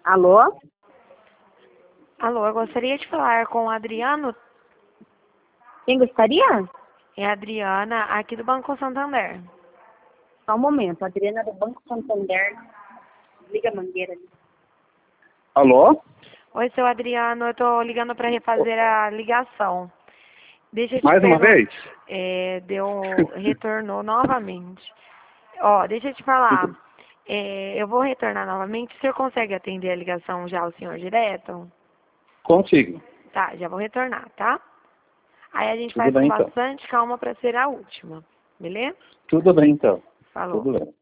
Alô? Alô, eu gostaria de falar com o Adriano. Quem gostaria? É a Adriana, aqui do Banco Santander. Só um momento. Adriana do Banco Santander. Liga a mangueira ali. Alô? Oi, seu Adriano, eu tô ligando para refazer a ligação. Deixa eu te Mais uma vez? Retornou novamente. Ó, deixa eu te falar. Eu vou retornar novamente. O senhor consegue atender a ligação já, o senhor direto? Consigo. Tá, já vou retornar, tá? Aí a gente Tudo faz bem, com então. bastante calma para ser a última, beleza? Tudo bem, então. Falou. Tudo bem.